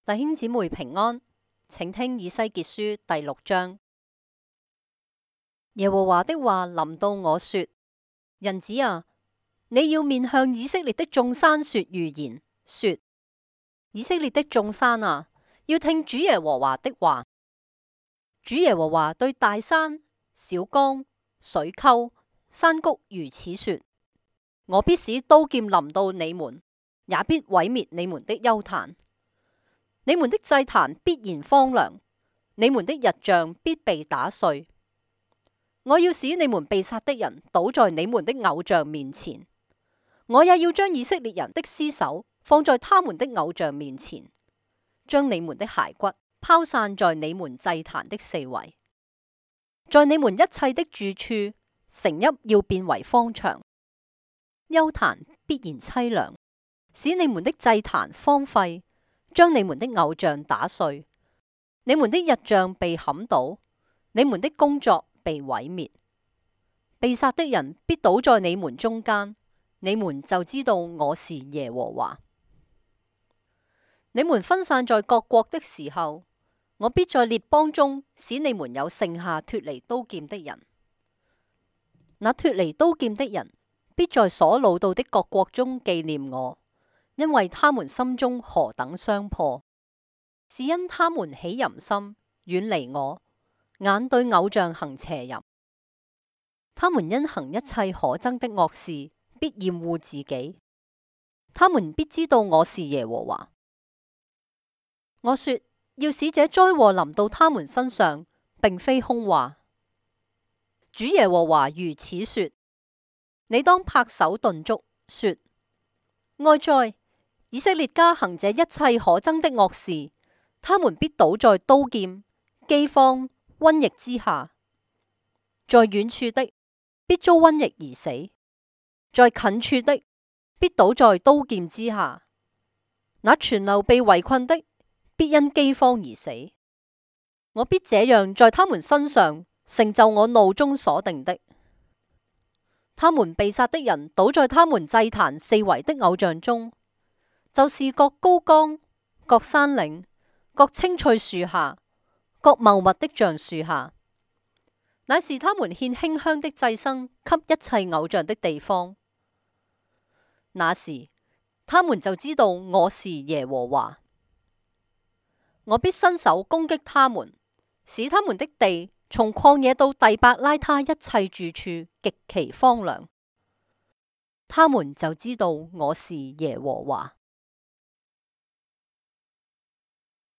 弟兄姊妹平安，請聽以西結書第6章。耶和華的話臨到我說：人子啊，你要面向以色列的眾山說預言，說：以色列的眾山啊，要聽主耶和華的話。主耶和華對大山、小岡、水溝、山谷如此說：我必使刀劍臨到你們，也必毀滅你們的邱壇。你們的祭壇必然荒涼，你們的日像必被打碎。我要使你們被殺的人倒在你們的偶像面前，我也要將以色列人的屍首放在他們的偶像面前，將你們的骸骨拋散在你們祭壇的四圍。在你們一切的住處，城邑要變為荒場，邱壇必然淒涼，使你們的祭壇荒廢，將你們的偶像打碎，你們的日像被砍倒，你們的工作被毀滅。被殺的人必倒在你們中間，你們就知道我是耶和華。你們分散在各國的時候，我必在列邦中使你們有剩下脫離刀劍的人。那脫離刀劍的人必在所擄到的各國中紀念我，因為他們心中何等傷破，是因他們起淫心，遠離我，眼對偶像行邪淫。他們因行一切可憎的惡事，必厭惡自己。他們必知道我是耶和華。我說要使這災禍臨到他們身上，並非空話。主耶和華如此說：你當拍手頓足，說：哀哉！以色列家行這一切可憎的惡事，他們必倒在刀劍、饑荒、瘟疫之下。在遠處的必遭瘟疫而死，在近處的必倒在刀劍之下。那存留被圍困的必因饑荒而死。我必這樣在他們身上成就我怒中所定的。他們被殺的人倒在他們祭壇四圍的偶像中，就是各高岡、各山嶺、各青翠樹下、各茂密的橡樹下，乃是他們獻馨香的祭牲給一切偶像的地方。那時，他們就知道我是耶和華。我必伸手攻擊他們，使他們的地從曠野到第伯拉他一切住處極其荒涼。他們就知道我是耶和華。